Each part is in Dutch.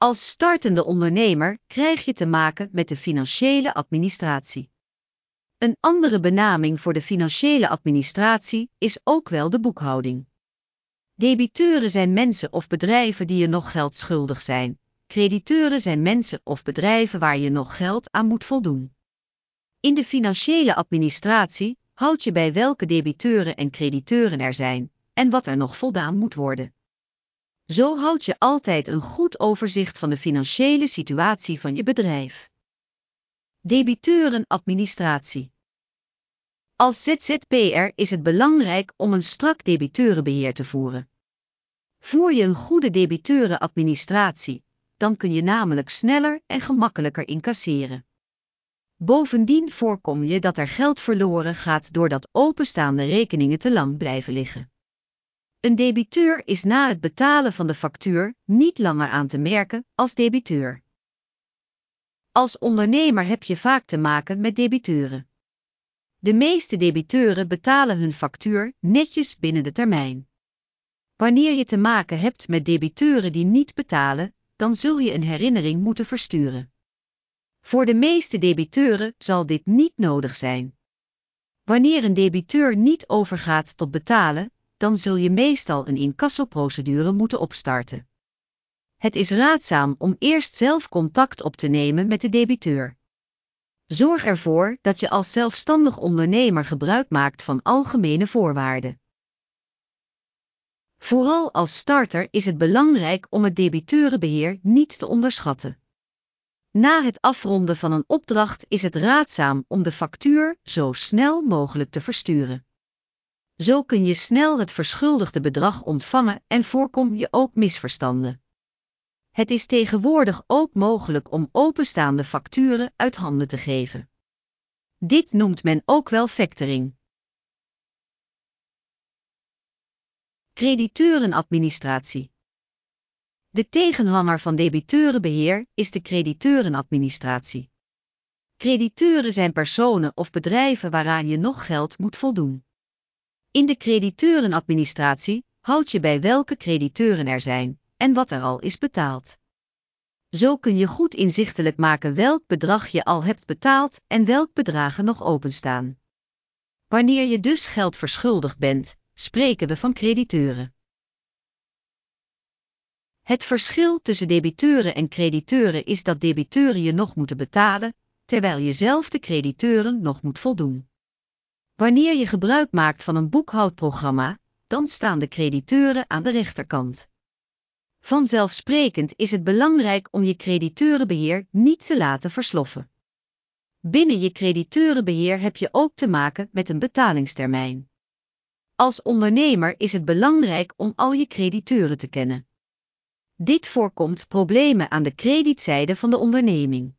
Als startende ondernemer krijg je te maken met de financiële administratie. Een andere benaming voor de financiële administratie is ook wel de boekhouding. Debiteuren zijn mensen of bedrijven die je nog geld schuldig zijn. Crediteuren zijn mensen of bedrijven waar je nog geld aan moet voldoen. In de financiële administratie houd je bij welke debiteuren en crediteuren er zijn en wat er nog voldaan moet worden. Zo houd je altijd een goed overzicht van de financiële situatie van je bedrijf. Debiteurenadministratie. Als ZZP'er is het belangrijk om een strak debiteurenbeheer te voeren. Voer je een goede debiteurenadministratie, dan kun je namelijk sneller en gemakkelijker incasseren. Bovendien voorkom je dat er geld verloren gaat doordat openstaande rekeningen te lang blijven liggen. Een debiteur is na het betalen van de factuur niet langer aan te merken als debiteur. Als ondernemer heb je vaak te maken met debiteuren. De meeste debiteuren betalen hun factuur netjes binnen de termijn. Wanneer je te maken hebt met debiteuren die niet betalen, dan zul je een herinnering moeten versturen. Voor de meeste debiteuren zal dit niet nodig zijn. Wanneer een debiteur niet overgaat tot betalen, dan zul je meestal een incassoprocedure moeten opstarten. Het is raadzaam om eerst zelf contact op te nemen met de debiteur. Zorg ervoor dat je als zelfstandig ondernemer gebruik maakt van algemene voorwaarden. Vooral als starter is het belangrijk om het debiteurenbeheer niet te onderschatten. Na het afronden van een opdracht is het raadzaam om de factuur zo snel mogelijk te versturen. Zo kun je snel het verschuldigde bedrag ontvangen en voorkom je ook misverstanden. Het is tegenwoordig ook mogelijk om openstaande facturen uit handen te geven. Dit noemt men ook wel factoring. Crediteurenadministratie. De tegenhanger van debiteurenbeheer is de crediteurenadministratie. Crediteuren zijn personen of bedrijven waaraan je nog geld moet voldoen. In de crediteurenadministratie houd je bij welke crediteuren er zijn en wat er al is betaald. Zo kun je goed inzichtelijk maken welk bedrag je al hebt betaald en welk bedragen nog openstaan. Wanneer je dus geld verschuldigd bent, spreken we van crediteuren. Het verschil tussen debiteuren en crediteuren is dat debiteuren je nog moeten betalen, terwijl je zelf de crediteuren nog moet voldoen. Wanneer je gebruik maakt van een boekhoudprogramma, dan staan de crediteuren aan de rechterkant. Vanzelfsprekend is het belangrijk om je crediteurenbeheer niet te laten versloffen. Binnen je crediteurenbeheer heb je ook te maken met een betalingstermijn. Als ondernemer is het belangrijk om al je crediteuren te kennen. Dit voorkomt problemen aan de kredietzijde van de onderneming.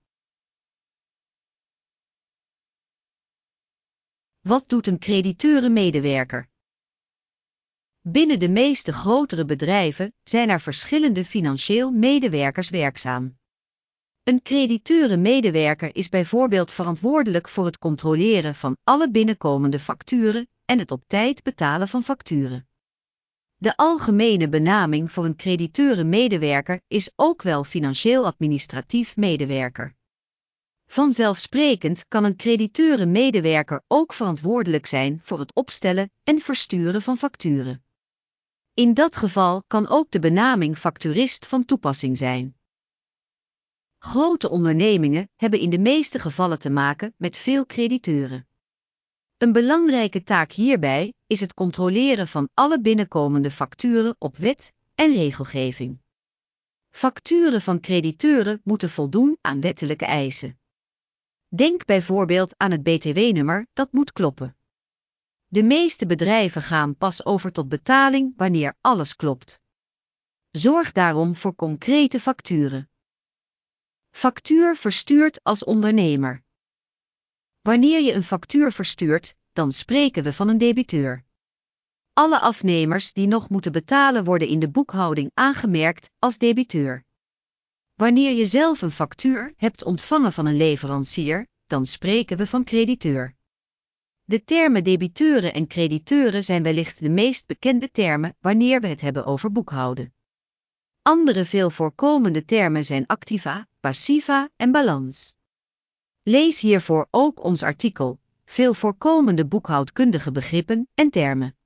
Wat doet een crediteurenmedewerker? Binnen de meeste grotere bedrijven zijn er verschillende financieel medewerkers werkzaam. Een crediteurenmedewerker is bijvoorbeeld verantwoordelijk voor het controleren van alle binnenkomende facturen en het op tijd betalen van facturen. De algemene benaming voor een crediteurenmedewerker is ook wel financieel-administratief medewerker. Vanzelfsprekend kan een crediteurenmedewerker ook verantwoordelijk zijn voor het opstellen en versturen van facturen. In dat geval kan ook de benaming facturist van toepassing zijn. Grote ondernemingen hebben in de meeste gevallen te maken met veel crediteuren. Een belangrijke taak hierbij is het controleren van alle binnenkomende facturen op wet en regelgeving. Facturen van crediteuren moeten voldoen aan wettelijke eisen. Denk bijvoorbeeld aan het btw-nummer dat moet kloppen. De meeste bedrijven gaan pas over tot betaling wanneer alles klopt. Zorg daarom voor concrete facturen. Factuur verstuurd als ondernemer. Wanneer je een factuur verstuurt, dan spreken we van een debiteur. Alle afnemers die nog moeten betalen worden in de boekhouding aangemerkt als debiteur. Wanneer je zelf een factuur hebt ontvangen van een leverancier, dan spreken we van crediteur. De termen debiteuren en crediteuren zijn wellicht de meest bekende termen wanneer we het hebben over boekhouden. Andere veel voorkomende termen zijn activa, passiva en balans. Lees hiervoor ook ons artikel, veel voorkomende boekhoudkundige begrippen en termen.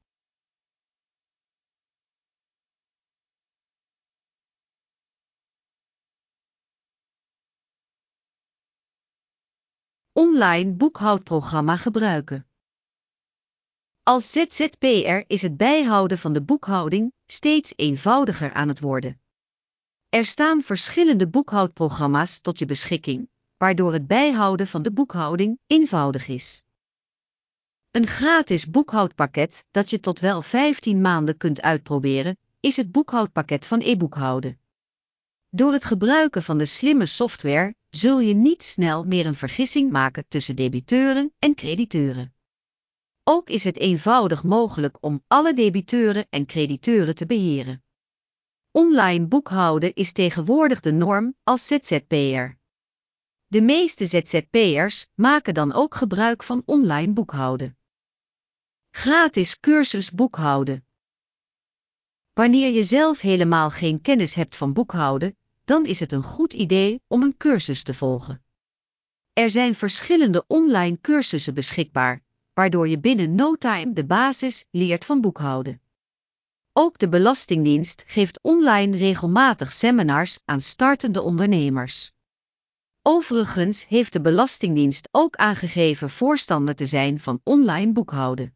Online boekhoudprogramma gebruiken. Als ZZP'er is het bijhouden van de boekhouding steeds eenvoudiger aan het worden. Er staan verschillende boekhoudprogramma's tot je beschikking, waardoor het bijhouden van de boekhouding eenvoudig is. Een gratis boekhoudpakket dat je tot wel 15 maanden kunt uitproberen, is het boekhoudpakket van eBoekhouden. Door het gebruiken van de slimme software zul je niet snel meer een vergissing maken tussen debiteuren en crediteuren. Ook is het eenvoudig mogelijk om alle debiteuren en crediteuren te beheren. Online boekhouden is tegenwoordig de norm als ZZP'er. De meeste ZZP'ers maken dan ook gebruik van online boekhouden. Gratis cursus boekhouden. Wanneer je zelf helemaal geen kennis hebt van boekhouden, dan is het een goed idee om een cursus te volgen. Er zijn verschillende online cursussen beschikbaar, waardoor je binnen no time de basis leert van boekhouden. Ook de Belastingdienst geeft online regelmatig seminars aan startende ondernemers. Overigens heeft de Belastingdienst ook aangegeven voorstander te zijn van online boekhouden.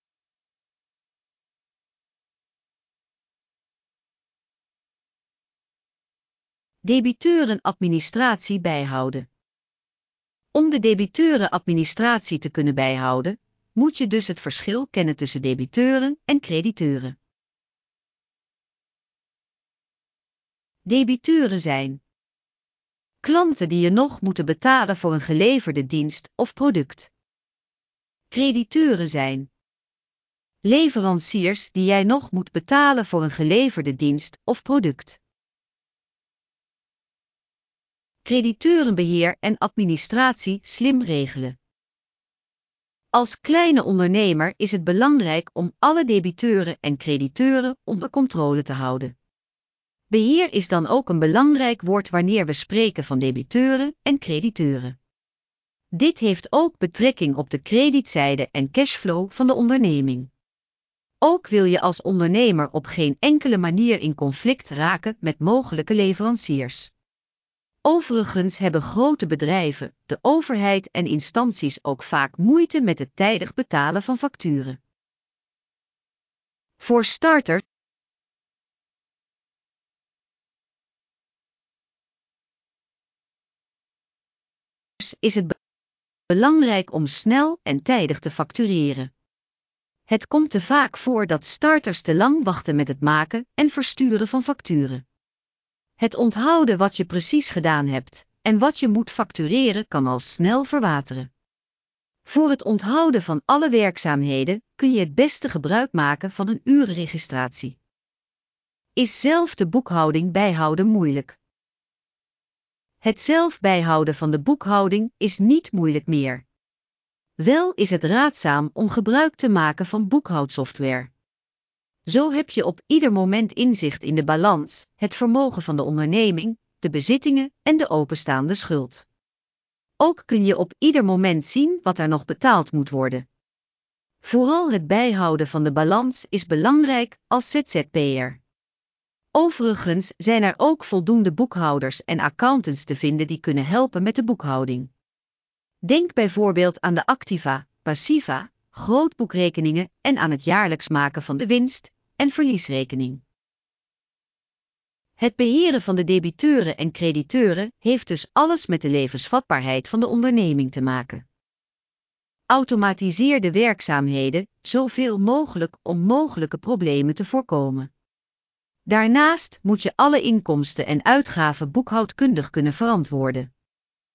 Debiteurenadministratie bijhouden. Om de debiteurenadministratie te kunnen bijhouden, moet je dus het verschil kennen tussen debiteuren en crediteuren. Debiteuren zijn klanten die je nog moeten betalen voor een geleverde dienst of product. Crediteuren zijn leveranciers die jij nog moet betalen voor een geleverde dienst of product. Crediteurenbeheer en administratie slim regelen. Als kleine ondernemer is het belangrijk om alle debiteuren en crediteuren onder controle te houden. Beheer is dan ook een belangrijk woord wanneer we spreken van debiteuren en crediteuren. Dit heeft ook betrekking op de kredietzijde en cashflow van de onderneming. Ook wil je als ondernemer op geen enkele manier in conflict raken met mogelijke leveranciers. Overigens hebben grote bedrijven, de overheid en instanties ook vaak moeite met het tijdig betalen van facturen. Voor starters is het belangrijk om snel en tijdig te factureren. Het komt te vaak voor dat starters te lang wachten met het maken en versturen van facturen. Het onthouden wat je precies gedaan hebt en wat je moet factureren kan al snel verwateren. Voor het onthouden van alle werkzaamheden kun je het beste gebruik maken van een urenregistratie. Is zelf de boekhouding bijhouden moeilijk? Het zelf bijhouden van de boekhouding is niet moeilijk meer. Wel is het raadzaam om gebruik te maken van boekhoudsoftware. Zo heb je op ieder moment inzicht in de balans, het vermogen van de onderneming, de bezittingen en de openstaande schuld. Ook kun je op ieder moment zien wat er nog betaald moet worden. Vooral het bijhouden van de balans is belangrijk als ZZP'er. Overigens zijn er ook voldoende boekhouders en accountants te vinden die kunnen helpen met de boekhouding. Denk bijvoorbeeld aan de activa, passiva, grootboekrekeningen en aan het jaarlijks maken van de winst- en verliesrekening. Het beheren van de debiteuren en crediteuren heeft dus alles met de levensvatbaarheid van de onderneming te maken. Automatiseer de werkzaamheden zoveel mogelijk om mogelijke problemen te voorkomen. Daarnaast moet je alle inkomsten en uitgaven boekhoudkundig kunnen verantwoorden.